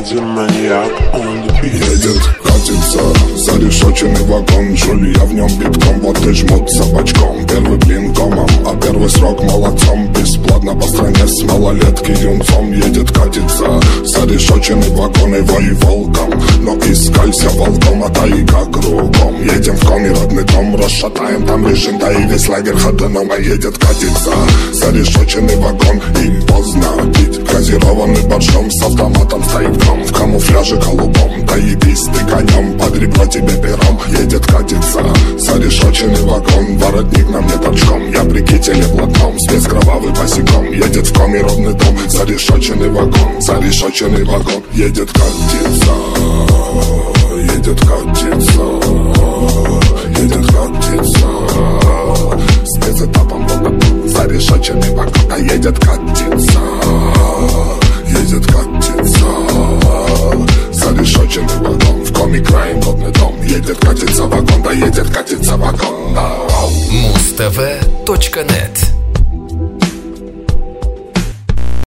Easy maniac on the beat. Едет, катится, зарешоченный вагон. Жуль, я в нем битком, вот и жмут собачком. Первый блин комом, а первый срок молодцом. Бесплатно по стране с малолетки юнцом. Едет, катится, зарешоченный вагон. Его и волком, но искалься волком, а тайга кругом. Едем в коме, родный дом, расшатаем там режим. Да и весь лагерь ходуном, а едет, катится, зарешоченный вагон. И поздно пить газированный боржом. С автоматом стоит дом, в камуфляже голубом. Да ебись ты конем, под ребро тебе пером. Едет, катится, зарешоченный вагон. Воротник на мне торчком, я при кителе блатном. Спец кровавый босиком, едет в коме родный дом. Зарешоченный вагон, зарешоченный вагон. Едет, катится, едет, катится, едет, катится. Спецэтапом вот зарешоченный вагон. Да едет, катится, едет, катится, зарешоченный вагон. В коме краем родный дом. Едет, катится вагон, да едет, катится вагон, да. Muztv.net